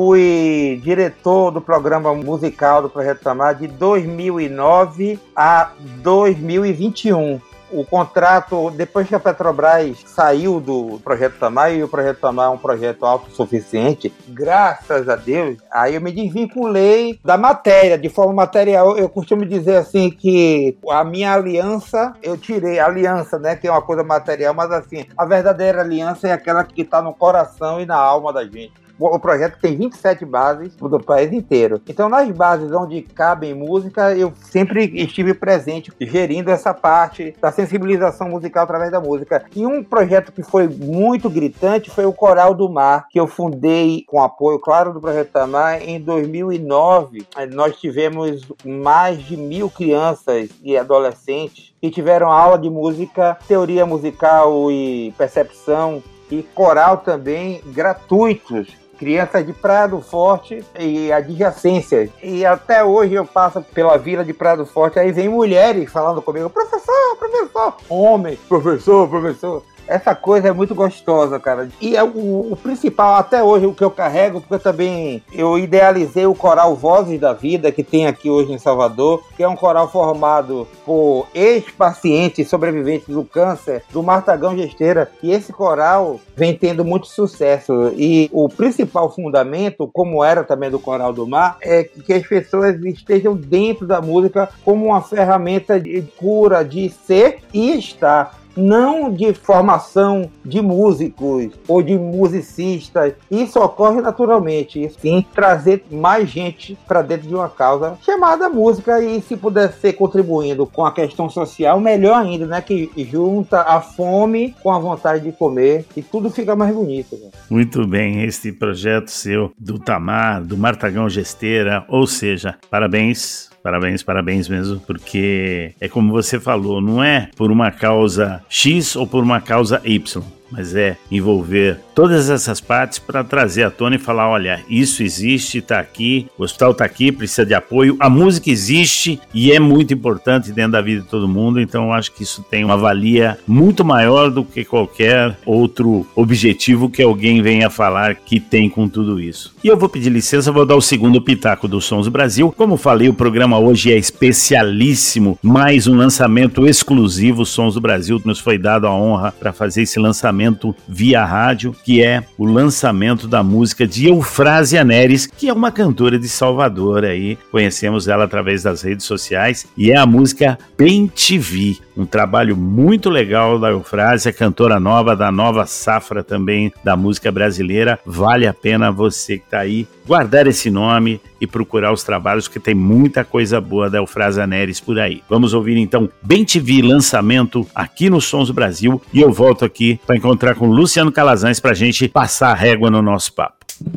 fui diretor do programa musical do Projeto Tamar de dois mil e nove a dois mil e vinte e um. O contrato, depois que a Petrobras saiu do Projeto Tamar, e o Projeto Tamar é um projeto autossuficiente, graças a Deus, aí eu me desvinculei da matéria, de forma material. Eu costumo dizer assim que a minha aliança, eu tirei a aliança, né, que é uma coisa material, mas assim, a verdadeira aliança é aquela que está no coração e na alma da gente. O projeto tem vinte e sete bases do país inteiro. Então, nas bases onde cabem música, eu sempre estive presente, gerindo essa parte da sensibilização musical através da música. E um projeto que foi muito gritante foi o Coral do Mar, que eu fundei com apoio, claro, do Projeto Tamar em dois mil e nove. Nós tivemos mais de mil crianças e adolescentes que tiveram aula de música, teoria musical e percepção, e coral também, gratuitos. Crianças de Praia do Forte e adjacências. E até hoje eu passo pela vila de Praia do Forte, aí vem mulheres falando comigo, professor, professor, homem, professor, professor. Essa coisa é muito gostosa, cara. E é o, o principal, até hoje, o que eu carrego, porque eu também eu idealizei o coral Vozes da Vida, que tem aqui hoje em Salvador, que é um coral formado por ex-pacientes sobreviventes do câncer, do Martagão Gesteira. E esse coral vem tendo muito sucesso. E o principal fundamento, como era também do Coral do Mar, é que as pessoas estejam dentro da música como uma ferramenta de cura, de ser e estar. Não de formação de músicos ou de musicistas. Isso ocorre naturalmente. Sim, trazer mais gente para dentro de uma causa chamada música, e se puder ser contribuindo com a questão social, melhor ainda, né? Que junta a fome com a vontade de comer e tudo fica mais bonito. Né?
Muito bem, esse projeto seu do Tamar, do Martagão Gesteira, ou seja, parabéns. Parabéns, parabéns mesmo, porque é como você falou, não é por uma causa X ou por uma causa Y, mas é envolver todas essas partes para trazer à tona e falar, olha, isso existe, está aqui, o hospital está aqui, precisa de apoio, a música existe e é muito importante dentro da vida de todo mundo, então eu acho que isso tem uma valia muito maior do que qualquer outro objetivo que alguém venha falar que tem com tudo isso. E eu vou pedir licença, vou dar o segundo pitaco do Sons do Brasil. Como falei, o programa hoje é especialíssimo, mais um lançamento exclusivo. Sons do Brasil nos foi dado a honra para fazer esse lançamento via rádio, que é o lançamento da música de Eufrásia Neres, que é uma cantora de Salvador aí, conhecemos ela através das redes sociais, e é a música Bem Te Vi, um trabalho muito legal da Eufrásia, cantora nova, da nova safra também da música brasileira. Vale a pena você que está aí guardar esse nome e procurar os trabalhos, que tem muita coisa boa da Eufrásia Neres por aí. Vamos ouvir então Bem Te Vi, lançamento aqui no Sons do Brasil, e eu volto aqui para encontrar com Luciano Calazans para a gente passar a régua no nosso papo.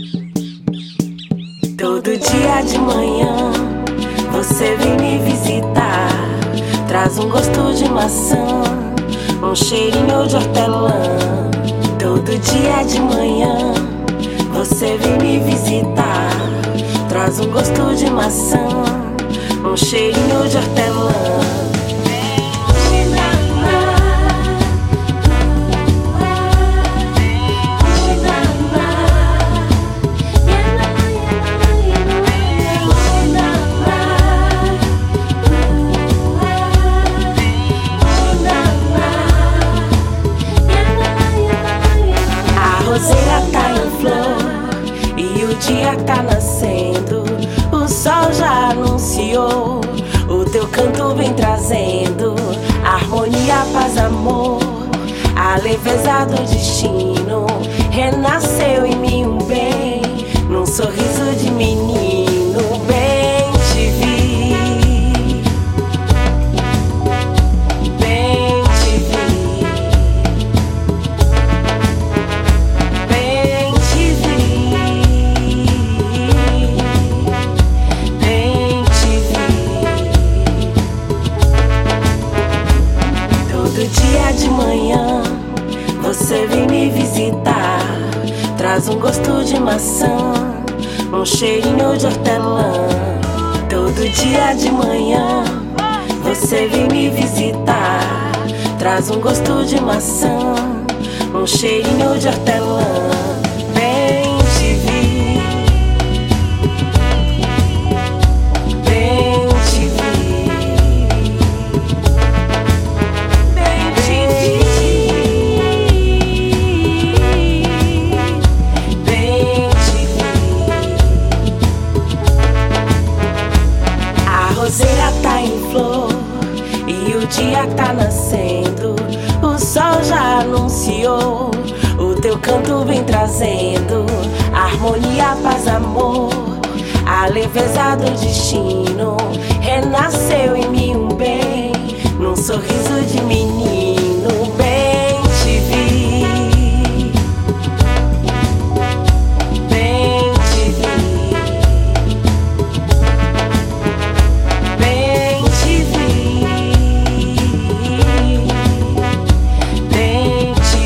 Todo dia de manhã você vem me visitar, traz um gosto de maçã, um cheirinho de hortelã. Todo dia de manhã você vem me visitar, traz um gosto de maçã, um cheirinho de hortelã. O dia tá nascendo, o sol já anunciou, o teu canto vem trazendo harmonia, paz, amor, a leveza do destino. Renasceu em mim um bem, num sorriso de menino. Bem te vi, bem te vi. gosto de maçã, um cheirinho de hortelã. Todo dia de manhã você vem me visitar, traz um gosto de maçã, um cheirinho de hortelã. Bem te vi, bem te vi, bem te vi, bem te vi. A roseira tá em flor e o dia tá nascendo, o sol já anunciou, o teu canto vem trazendo harmonia, paz, amor, a leveza do destino. Renasceu em mim um bem, num sorriso de menino. Bem te vi, bem te vi, bem te vi, bem te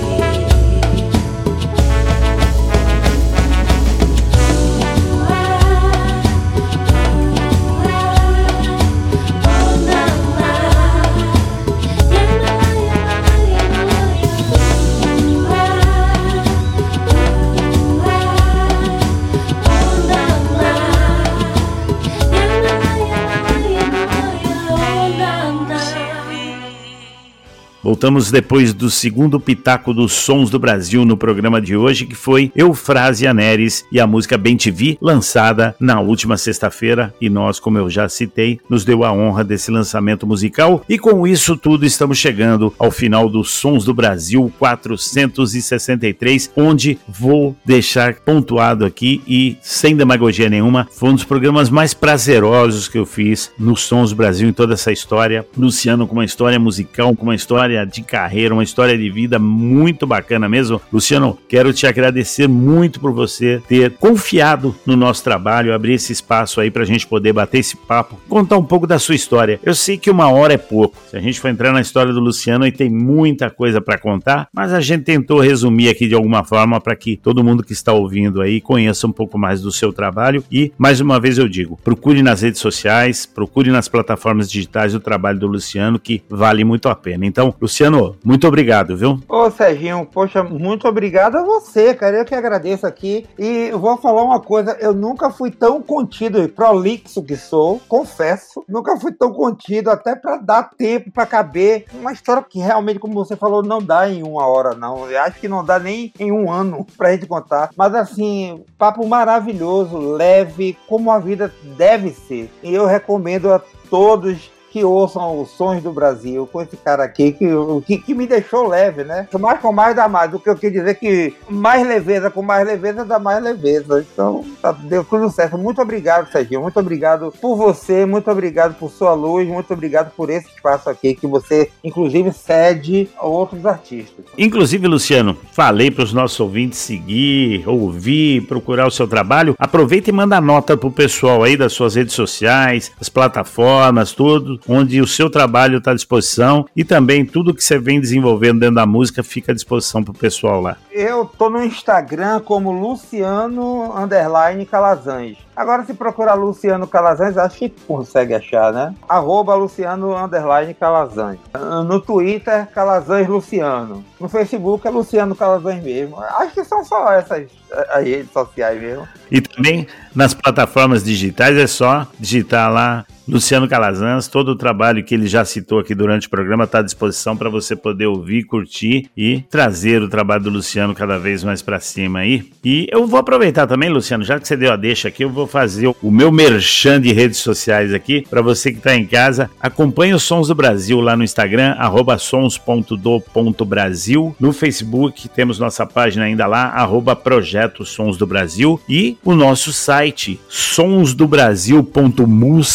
Voltamos depois do segundo pitaco dos Sons do Brasil no programa de hoje, que foi Eufrásia Neres e a música Bem Te Vi, lançada na última sexta-feira, e nós, como eu já citei, nos deu a honra desse lançamento musical. E com isso tudo estamos chegando ao final dos Sons do Brasil quatrocentos e sessenta e três, onde vou deixar pontuado aqui, e sem demagogia nenhuma, foi um dos programas mais prazerosos que eu fiz nos Sons do Brasil em toda essa história. Luciano com uma história musical, com uma história de carreira, uma história de vida muito bacana mesmo. Luciano, quero te agradecer muito por você ter confiado no nosso trabalho, abrir esse espaço aí pra gente poder bater esse papo, contar um pouco da sua história. Eu sei que uma hora é pouco, se a gente for entrar na história do Luciano, e tem muita coisa pra contar, mas a gente tentou resumir aqui de alguma forma para que todo mundo que está ouvindo aí conheça um pouco mais do seu trabalho. E, mais uma vez eu digo, procure nas redes sociais, procure nas plataformas digitais o trabalho do Luciano, que vale muito a pena. Então, Luciano, muito obrigado, viu?
Ô, Serginho, poxa, muito obrigado a você, cara. Eu que agradeço aqui. E eu vou falar uma coisa, eu nunca fui tão contido e prolixo que sou, confesso. Nunca fui tão contido, até pra dar tempo pra caber. Uma história que realmente, como você falou, não dá em uma hora, não. Eu acho que não dá nem em um ano pra gente contar. Mas assim, papo maravilhoso, leve, como a vida deve ser. E eu recomendo a todos que ouçam os Sons do Brasil com esse cara aqui que, que, que me deixou leve, né? Mais com mais dá mais. O que eu quero dizer é que mais leveza com mais leveza dá mais leveza. Então, tá, deu tudo certo. Muito obrigado, Serginho. Muito obrigado por você, muito obrigado por sua luz, muito obrigado por esse espaço aqui que você, inclusive, cede a outros artistas.
Inclusive, Luciano, falei para os nossos ouvintes seguir, ouvir, procurar o seu trabalho. Aproveita e manda nota pro pessoal aí das suas redes sociais, as plataformas, tudo, onde o seu trabalho está à disposição, e também tudo que você vem desenvolvendo dentro da música fica à disposição pro pessoal lá.
Eu tô no Instagram como Luciano underline Calazans. Agora, se procurar Luciano Calazans, acho que consegue achar, né? Arroba Luciano underline Calazans. No Twitter, Calazans Luciano. No Facebook é Luciano Calazans mesmo. Acho que são só essas as redes sociais mesmo.
E também nas plataformas digitais é só digitar lá Luciano Calazans. Todo o trabalho que ele já citou aqui durante o programa está à disposição para você poder ouvir, curtir e trazer o trabalho do Luciano cada vez mais para cima aí. E eu vou aproveitar também, Luciano, já que você deu a deixa aqui, eu vou fazer o meu merchan de redes sociais aqui para você que está em casa. Acompanhe os Sons do Brasil lá no Instagram, arroba sons ponto do ponto brasil. No Facebook temos nossa página ainda lá, arroba Projeto Sons do Brasil, e o nosso site sons do brasil ponto mus ponto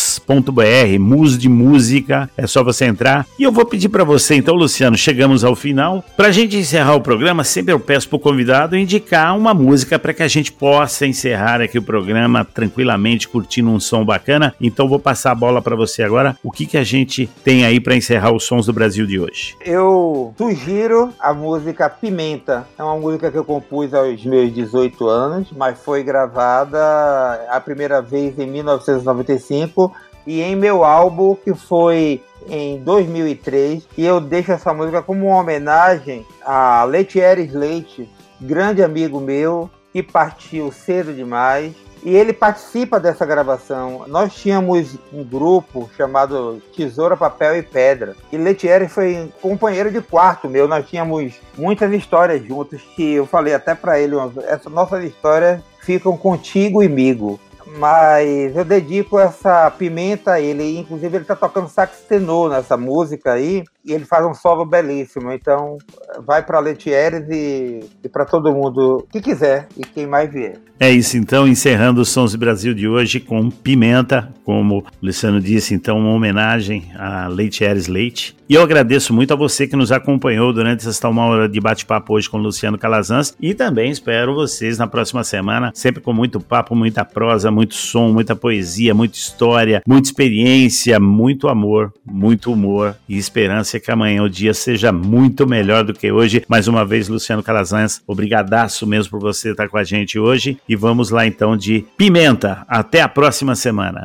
ponto b r, Mus de Música, é só você entrar. E eu vou pedir para você, então, Luciano, chegamos ao final. Para a gente encerrar o programa, sempre eu peço para o convidado indicar uma música para que a gente possa encerrar aqui o programa tranquilamente, curtindo um som bacana. Então vou passar a bola para você agora. O que, que a gente tem aí para encerrar os Sons do Brasil de hoje?
Eu sugiro a música Pimenta. É uma música que eu compus aos meus dezoito anos, mas foi gravada a primeira vez em mil novecentos e noventa e cinco e em meu álbum, que foi em dois mil e três, e eu deixo essa música como uma homenagem a Letieres Leite, grande amigo meu, que partiu cedo demais. E ele participa dessa gravação. Nós tínhamos um grupo chamado Tesoura, Papel e Pedra. E Letieres foi companheiro de quarto meu. Nós tínhamos muitas histórias juntos que eu falei até para ele, essas nossas histórias ficam contigo e migo. Mas eu dedico essa Pimenta a ele. Inclusive ele está tocando sax tenor nessa música aí. E ele faz um solo belíssimo. Então vai para Letieres e, e para todo mundo que quiser e quem mais vier.
É isso, então, encerrando os Sons do Brasil de hoje com Pimenta, como o Luciano disse, então, uma homenagem a Letieres Leite. E eu agradeço muito a você que nos acompanhou durante esta uma hora de bate-papo hoje com o Luciano Calazans, e também espero vocês na próxima semana, sempre com muito papo, muita prosa, muito som, muita poesia, muita história, muita experiência, muito amor, muito humor e esperança que amanhã o dia seja muito melhor do que hoje. Mais uma vez, Luciano Calazans, obrigadaço mesmo por você estar com a gente hoje. E vamos lá então de Pimenta. Até a próxima semana.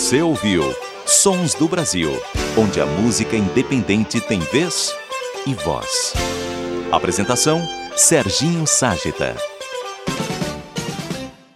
Você ouviu Sons do Brasil, onde a música independente tem vez e voz. Apresentação: Serginho Ságita.